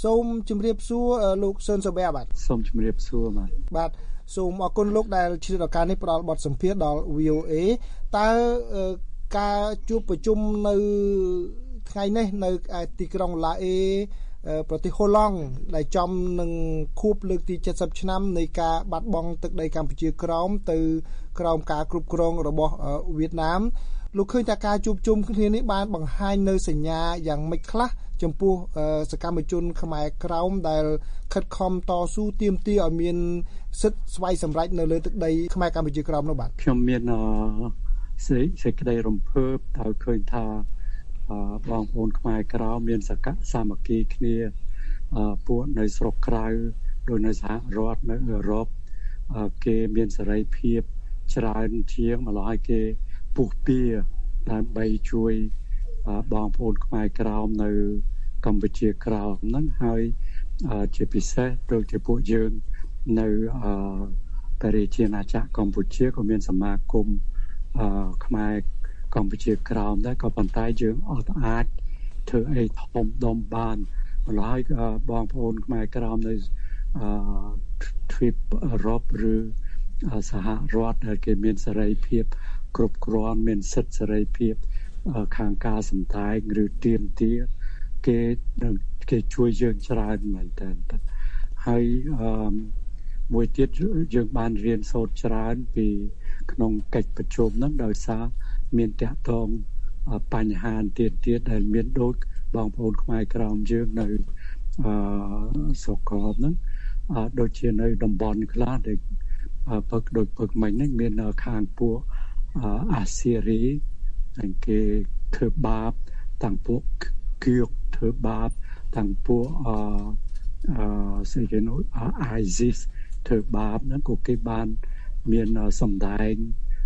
សូមជម្រាបសួរលោកស៊ុនសូបែបាទសូមជម្រាបសួរបាទសូមអរគុណលោកដែលឆ្លៀតឱកាសនេះផ្ដល់បទសម្ភាសន៍ដល់ VOA តើការជួបប្រជុំនៅថ្ងៃនេះនៅទីក្រុងឡាអេប្រទេសហូឡង់ដែលចំនឹងខួបលើកទី70ឆ្នាំនៃការបាត់បង់ទឹកដីកម្ពុជាក្រោមទៅក្រោមការគ្រប់គ្រងរបស់វៀតណាមលោកឃើញថាការជួបជុំគ្នានេះបានបង្ហាញនៅសញ្ញាយ៉ាងម៉េចខ្លះចំពោះសកម្មជនខ្មែរក្រោមដែលខិតខំតស៊ូទាមទារឲ្យមានសិទ្ធិស្វ័យសម្រេចនៅលើទឹកដីខ្មែរកម្ពុជាក្រោមនោះបាទខ្ញុំមានសេចក្តីរំភើបដែលឃើញថាបងប្អូនខ្មែរក្រៅមានសាមគ្គីគ្នាពួកនៅស្រុកក្រៅដោយនៅសហរដ្ឋនៅអឺរ៉ុបគេមានសេរីភាពច្រើនជាងម្ល៉េះគេពុះពៀដើម្បីជួយបងប្អូនខ្មែរក្រៅនៅកម្ពុជាក្រៅហ្នឹងហើយជាពិសេសដូចជាពួកយើងនៅប្រជាណាចក្រកម្ពុជាក៏មានសមាគមខ្មែរកម្ពុជាក្រោមដែរក៏ប៉ុន្តែយើងអត់អាចធ្វើអីធំដុំបានម្ល៉េះបងប្អូនខ្មែរក្រោមនៅទ្វីបអឺរ៉ុបឬសហរដ្ឋដែលគេមានសេរីភាពគ្រប់គ្រាន់មានសិទ្ធិសេរីភាពខាងការសម្ដែងឬទាមទារគេជួយយើងច្រើនមែនតើហើយមួយទៀតយើងបានរៀនសូត្រច្រើនពីក្នុងកិច្ចប្រជុំហ្នឹងដោយសារមានតាក់ទងបញ្ហាទៀតដែលមានដូចបងប្អូនខ្មែរក្រមយើងនៅស្រុកក្រមហ្នឹងដូចជានៅតំបន់ខ្លះដែលពឹកមិញហ្នឹងមានខាងពួកអាស៊ីរីហើយគេធ្វើបាបទាំងពួកគៀកធ្វើបាបទាំងពួកស្អីគេនោះ ISIS ធ្វើបាបហ្នឹងក៏គេបានមានសម្ដែង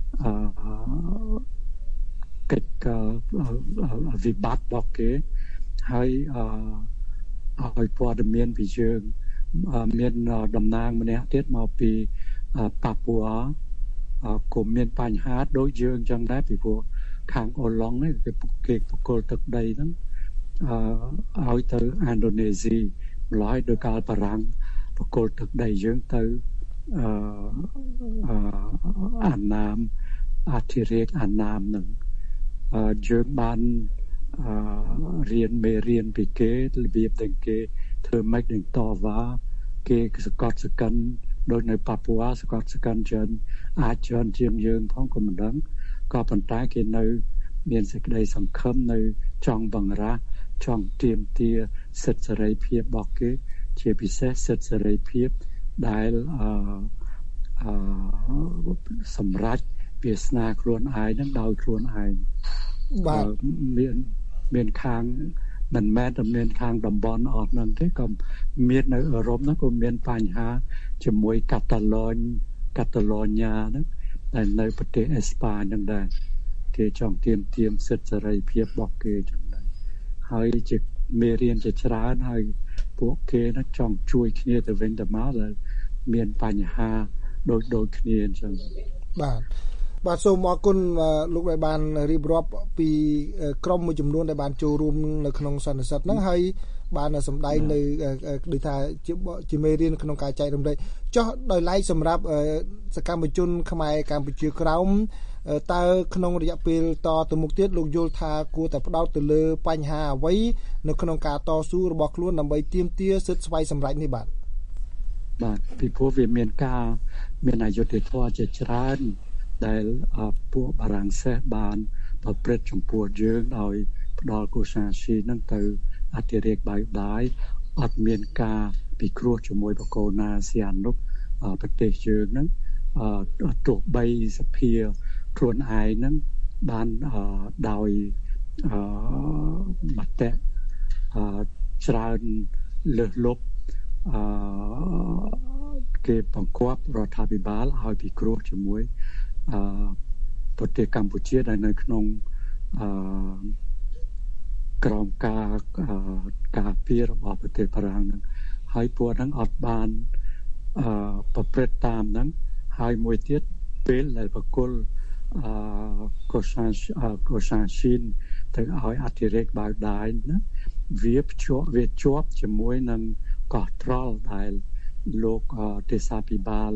កិច្ចវិបត្តិរបស់គេហើយឲ្យព័ត៌មានពីយើងមានតំណាងម្នាក់ទៀតមកពីប៉ាពូអាក៏មានបញ្ហាដូចយើងចឹងដែរពីព្រោះខាងអូឡុងនេះគេបកគលទឹកដីហ្នឹងឲ្យទៅឥណ្ឌូនេស៊ីម្ល៉េះដោយកាលបារាំងបកគលទឹកដីយើងទៅអាណាមអធិរាជអាណាមហ្នឹងយើងបានមេរៀនពីគេរបៀបដែលគេធ្វើម៉េចនឹងតវ៉ាគេសកត់សកិនដូចនៅប៉ាពូអាសកត់សកិនច្រើនអាចច្រើនជាងយើងផងក៏មិនដឹងក៏ប៉ុន្តែគេនៅមានសេចក្តីសង្ឃឹមនៅចង់បង្រាស់ចង់ទាមទារសិទ្ធិសេរីភាពរបស់គេជាពិសេសសិទ្ធិសេរីភាពដែលសម្រាប់វាសនាខ្លួនឯងនឹងដោយខ្លួនឯងបាទមានខាងមិនមែនតែមានខាងតំបន់អស់ហ្នឹងទេក៏មាននៅអឺរ៉ុបហ្នឹងក៏មានបញ្ហាជាមួយកាតាឡូញ៉ាហ្នឹងតែនៅប្រទេសអេស្ប៉ាញហ្នឹងដែរគេចង់ទាមទារសិទ្ធិសេរីភាពរបស់គេចឹងដែរហើយជាមេរៀនជាច្រើនហើយពួកគេនឹងចង់ជួយគ្នាទៅវិញទៅមកដែលមានបញ្ហាដូចគ្នាអញ្ចឹងបាទសូមអរគុណលោកដែលបានរៀបរាប់ពីក្រុមមួយចំនួនដែលបានចូលរួមនៅក្នុងសន្និសីទហ្នឹងហើយបានសម្ដែងនៅដូចថាជាមេរៀនក្នុងការចែករំលែកចុះដោយឡែកសម្រាប់សកម្មជនខ្មែរកម្ពុជាក្រោមតើក្នុងរយៈពេលតទៅមុខទៀតលោកយល់ថាគួរតែផ្ដោតទៅលើបញ្ហាអ្វីនៅក្នុងការតស៊ូរបស់ខ្លួនដើម្បីទាមទារសិទ្ធិស្វ័យសម្រេចនេះបាទពីព្រោះវាមានអយុត្តិធម៌ជាច្រើនដែលពួកបារាំងសេះបានប្រព្រឹត្តចំពោះយើងដោយផ្ដល់កូសាស៊ីនឹងទៅអធិរាជបៃដាយអត់មានការពិគ្រោះជាមួយបកូនណាស៊ីអានុប្រទេសយើងនឹងទោះបីសភាខ្លួនឯងនឹងបានដោយមតិច្រើនលើសលប់គេបង្គាប់រដ្ឋាភិបាលឲ្យពិគ្រោះជាមួយប្រទេសកម្ពុជាដែលនៅក្នុងក្រមការពាររបស់ប្រទេសបារាំងហ្នឹងហើយពួកហ្នឹងអត់បានប្រព្រឹត្តតាមហ្នឹងហើយមួយទៀតពេលដែលបកគលកូសានឈីនទៅឲ្យអធិរាជបៅដាយណាវាជាប់ជាមួយនឹងកោះត្រល់ដែលលោកទេសាភិបាល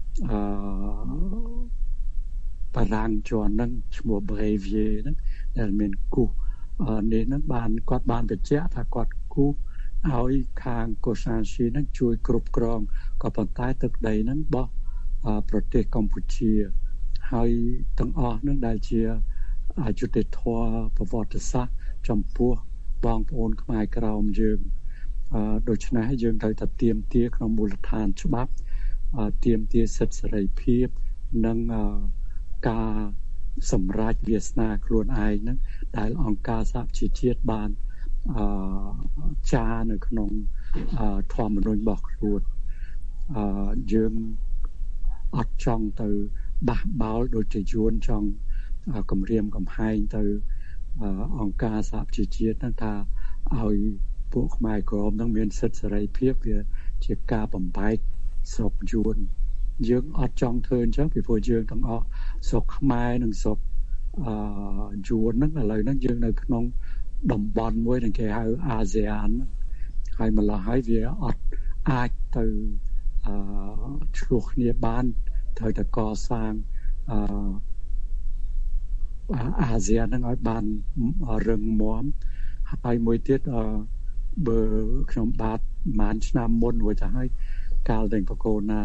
បារាំងជាន់នឹងឈ្មោះ Brevier ហ្នឹងដែលមានគូសនេះហ្នឹងគាត់បានបញ្ជាក់ថាគាត់គូសឲ្យខាងកូសានស៊ីហ្នឹងជួយគ្រប់គ្រងក៏ប៉ុន្តែទឹកដីហ្នឹងរបស់ប្រទេសកម្ពុជាហើយទាំងអស់ហ្នឹងដែលជាអយុត្តិធម៌ប្រវត្តិសាស្ត្រចំពោះបងប្អូនខ្មែរក្រមយើងដូច្នេះយើងត្រូវតែទាមទារក្នុងមូលដ្ឋានច្បាប់ទាមទារសិទ្ធិសេរីភាពនិងការសម្រេចវាសនាខ្លួនឯងហ្នឹងដែលអង្គការសហជីវជាតិបានចារនៅក្នុងធម្មនុញ្ញរបស់ខ្លួនយើងអត់ចង់ទៅបះបោលដូចជាយួនចង់គម្រាមកំហែងទៅអង្គការសហជីវជាតិហ្នឹងថាឲ្យពួកខ្មែរក្រមនឹងមានសិទ្ធិសេរីភាពវាជាការបំបែកស្រុកយួនយើងអត់ចង់ធ្វើអញ្ចឹងពីព្រោះយើងទាំងអស់ស្រុកខ្មែរនិងស្រុកយួនហ្នឹងឥឡូវហ្នឹងយើងនៅក្នុងតំបន់មួយដែលគេហៅអាស៊ានហើយម្ល៉េះហើយវាអត់អាចទៅឆ្លោះគ្នាបានត្រូវតែកសាងអាស៊ានហ្នឹងឲ្យបានរឹងមាំហើយមួយទៀតបើខ្ញុំបាទប្រហែលឆ្នាំមុនរួចទៅហើយកាលដែលបកូណា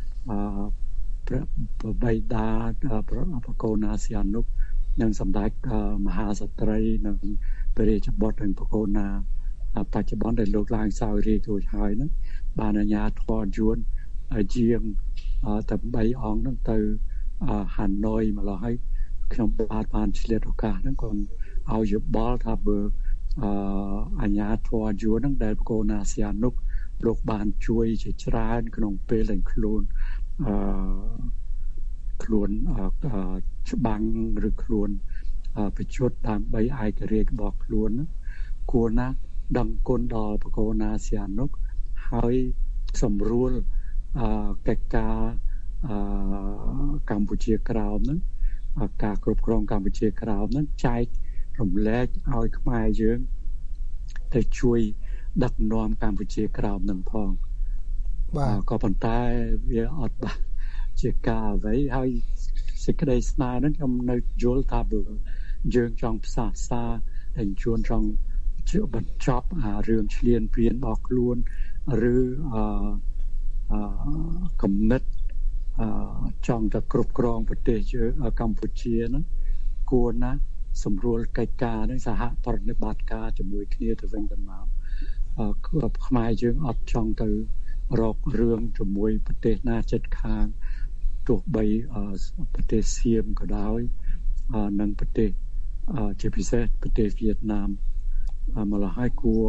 ប្របីតាបកូណាសៀនុកនិងសម្ដេចមហាក្សត្រីនិងព្រះរាជបុត្រនិងបកូណាបច្ចុប្បន្នដែលលោកឡើងសោយរាជរួចហើយហ្នឹងបានអាជ្ញាធរយួនជាងតែ3អង្គហ្នឹងទៅហាណូយម្ល៉េះហើយខ្ញុំបាទបានឆ្លៀតឱកាសហ្នឹងក៏ឲ្យយោបល់ថាបើអាជ្ញាធរយួនហ្នឹងដែលបកូណាសៀនុកលោកបានជួយជាច្រើនក្នុងពេលដែលខ្លួនច្បាំងឬខ្លួនបញ្ជុតដើម្បីឯករាជ្យរបស់ខ្លួនគួរណាស់ដឹងគុណដល់បកូណាសៀនុកហើយសម្រួលកិច្ចការកម្ពុជាក្រោមហ្នឹងការគ្រប់គ្រងកម្ពុជាក្រោមហ្នឹងចែករំលែកឲ្យខ្មែរយើងទៅជួយដឹកនាំកម្ពុជាក្រោមនឹងផងបាទក៏ប៉ុន្តែវាអត់បាទជាការអ្វីហើយសេចក្តីស្នើហ្នឹងខ្ញុំនៅយល់ថាបើយើងចង់ផ្សះផ្សាតែជួនចង់បញ្ចប់រឿងឈ្លានពានរបស់ខ្លួនឬគំនិតចង់តែគ្រប់គ្រងប្រទេសយើងកម្ពុជាហ្នឹងគួរណាស់សម្រួលកិច្ចការនឹងសហប្រតិបត្តិការជាមួយគ្នាទៅវិញទៅមកខ្មែរយើងអត់ចង់ទៅរករឿងជាមួយប្រទេសណាជិតខាងទោះបីប្រទេសសៀមក៏ដោយនិងប្រទេសជាពិសេសប្រទេសវៀតណាមម្ល៉េះហើយគួរ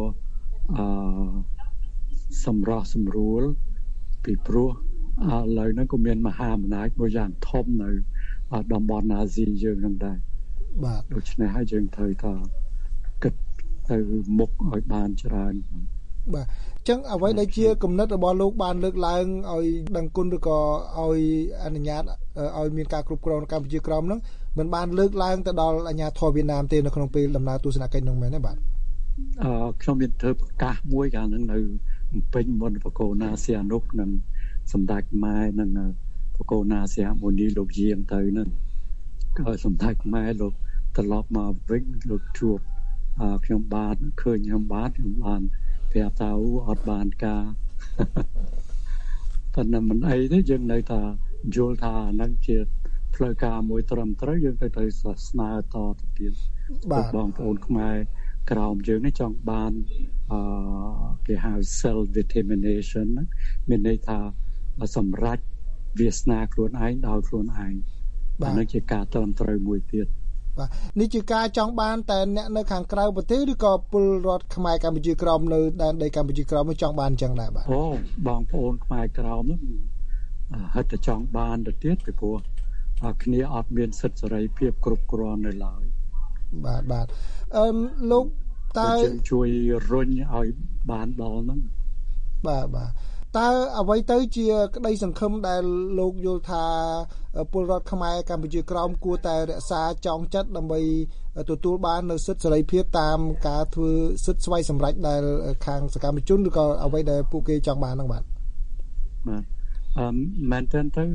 សម្រោះសម្រួលពីព្រោះឥឡូវហ្នឹងក៏មានមហាអំណាចមួយយ៉ាងធំនៅតំបន់អាស៊ីយើងហ្នឹងដែរបាទដូច្នេះហើយយើងត្រូវតែគិតទៅមុខឲ្យបានច្រើនបាទអញ្ចឹងអ្វីដែលជាគំនិតរបស់លោកបានលើកឡើងឲ្យដឹងគុណឬក៏ឲ្យអនុញ្ញាតឲ្យមានការគ្រប់គ្រងកម្ពុជាក្រោមហ្នឹងមិនបានលើកឡើងទៅដល់អាជ្ញាធរវៀតណាមទេនៅក្នុងពេលដំណើរទស្សនកិច្ចនោះមែនទេបាទខ្ញុំមានធ្វើប្រកាសមួយកាលហ្នឹងនៅពេញមុនបកូណាសៀនុកនិងសម្ដេចម៉ែនិងបកូណាសៀមូនីលោកយាងទៅហ្នឹងក៏សម្ដេចម៉ែលោកត្រឡប់មកវិញលោកជួបខ្ញុំបាទឃើញខ្ញុំបាទខ្ញុំបានប្រាប់ថាអត់បានការប៉ុន្តែមិនអីទេយើងនៅតែយល់ថាហ្នឹងជាផ្លូវការមួយត្រឹមត្រូវយើងទៅស្នើតទៅទៀតបាទបងប្អូនខ្មែរក្រោមយើងនេះចង់បានគេហៅ self determination មានន័យថាសម្រេចវាសនាខ្លួនឯងដោយខ្លួនឯងអានេះជាការត្រឹមត្រូវមួយទៀតបាទនេះជាការចង់បានតែអ្នកនៅខាងក្រៅប្រទេសឬក៏ពលរដ្ឋខ្មែរកម្ពុជាក្រោមនៅដែនដីកម្ពុជាក្រោមចង់បានអញ្ចឹងដែរបាទអូបងប្អូនខ្មែរក្រោមនោះហិតតែចង់បានទៅទៀតពីព្រោះគ្នាអត់មានសិទ្ធិសេរីភាពគ្រប់គ្រាន់នៅឡើយបាទលោកតើជួយរុញឲ្យបានដល់ហ្នឹងបាទតើអ្វីទៅជាក្តីសង្ឃឹមដែលលោកយល់ថាពលរដ្ឋខ្មែរកម្ពុជាក្រោមគួរតែរក្សាចងចិត្តដើម្បីទទួលបាននូវសិទ្ធិសេរីភាពតាមការធ្វើសិទ្ធិស្វ័យសម្រេចដែលខាងសកម្មជនឬក៏អ្វីដែលពួកគេចង់បានហ្នឹងបាទមែនទែនទៅ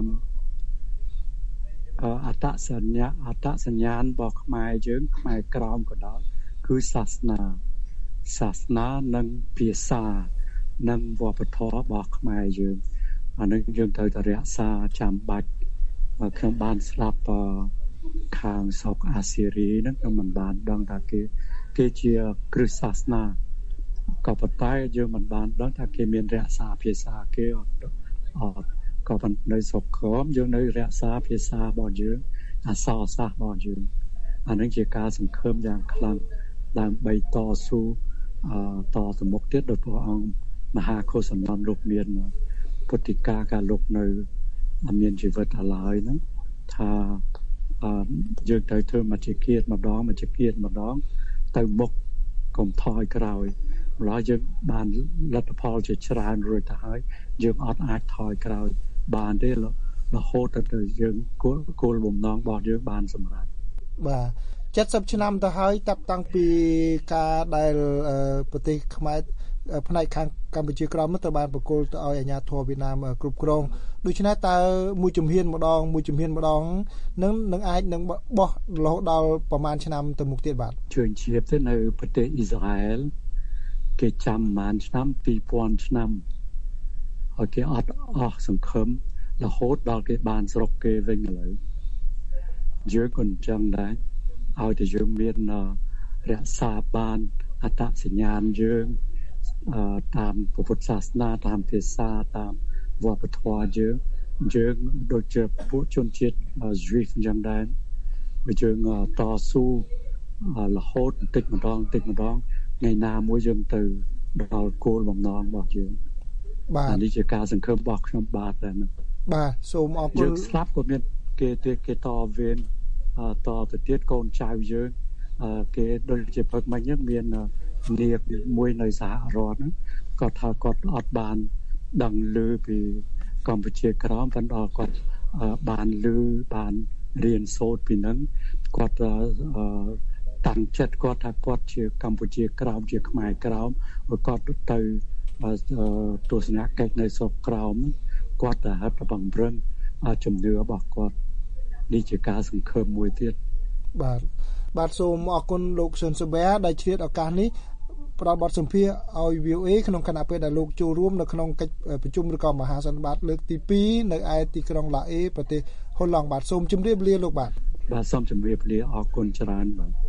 អត្តសញ្ញាណរបស់ខ្មែរយើងខ្មែរក្រមក៏ដោយគឺសាសនានិងភាសានិងវប្បធម៌របស់ខ្មែរយើងអានឹងយើងត្រូវតែរក្សាចាំបាច់ខ្ញុំបានស្ដាប់ខាងស្រុកអាស៊ីរីហ្នឹងខ្ញុំមិនបានដឹងថាគេជាគ្រឹះសាសនាក៏ប៉ុន្តែយើងមិនបានដឹងថាគេមានរក្សាភាសាគេអត់ក៏ប៉ុន្តែនៅស្រុកក្រមយើងនៅរក្សាភាសារបស់យើងអក្សរសាស្ត្ររបស់យើងអានឹងជាការសង្ឃឹមយ៉ាងខ្លាំងដើម្បីតស៊ូតទៅមុខទៀតដោយព្រះអង្គមហាកុសលលោកមានពុទ្ធិកាការលោកនៅមានជីវិតឡើយហ្នឹងថាយើងត្រូវធ្វើមកជាគៀតម្ដងទៅមុខកុំថយក្រោយម្ល៉េះយើងបានលទ្ធផលជាច្រើនរួចទៅហើយយើងអត់អាចថយក្រោយបានទេរហូតទៅយើងគោលបំណងរបស់យើងបានសម្រេចបាទ70ឆ្នាំទៅហើយតាំងពីការដែលប្រទេសខ្មែរផ្នែកខាងកម្ពុជាក្រោមទៅបានបកគលទៅឲ្យអាជ្ញាធរវៀតណាមគ្រប់គ្រងដូច្នេះតើមួយជំហានម្ដងនឹងអាចនឹងបោះរហូតដល់ប្រហែលឆ្នាំទៅមុខទៀតបាទជឿជ្រាបទៅនៅប្រទេសអ៊ីស្រាអែលគេចាំប្រហែលឆ្នាំ2000ឆ្នាំហើយគេអត់អស់សង្ឃឹមរហូតដល់គេបានស្រុកគេវិញឥឡូវយើងក៏អញ្ចឹងដែរឲ្យតែយើងមានរក្សាបានអត្តសញ្ញាណយើងតាមពុទ្ធសាសនាតាមភាសាតាមវប្បធម៌យើងដូចជាពួកជនជាតិយូអញ្ចឹងដែរយើងតស៊ូរហូតបន្តិចម្ដងថ្ងៃណាមួយយើងទៅដល់គោលបំណងរបស់យើងបាទនេះជាការសង្ឃឹមរបស់ខ្ញុំបាទដែរបាទសូមអរគុណយើងស្លាប់ក៏មានគេតវេនតទៅទៀតកូនចៅយើងគេដូចជាព្រឹកមិញហ្នឹងមាននាគមួយនៅសហរដ្ឋហ្នឹងគាត់ថាគាត់អត់បានដឹងឮពីកម្ពុជាក្រោមប៉ុន្តែគាត់បានឮបានរៀនសូត្រពីហ្នឹងគាត់តាំងចិត្តគាត់ថាគាត់ជាកម្ពុជាក្រោមជាខ្មែរក្រោមគាត់ទៅទស្សនកិច្ចនៅស្រុកក្រោមគាត់ទៅហៅបង្រឹងជំនឿរបស់គាត់នេះជាការសង្ឃឹមមួយទៀតបាទសូមអរគុណលោកស៊ុនស៊ូបែដែលឆ្លៀតឱកាសនេះផ្ដល់បទសម្ភាសន៍ឲ្យ VOA ក្នុងគណៈពេលដែលលោកចូលរួមនៅក្នុងកិច្ចប្រជុំឬក៏មហាសន្និបាតលើកទី2នៅឯទីក្រុងឡាអេប្រទេសហូឡង់បាទសូមជម្រាបលាលោកបាទសូមជម្រាបលាអរគុណច្រើនបាទ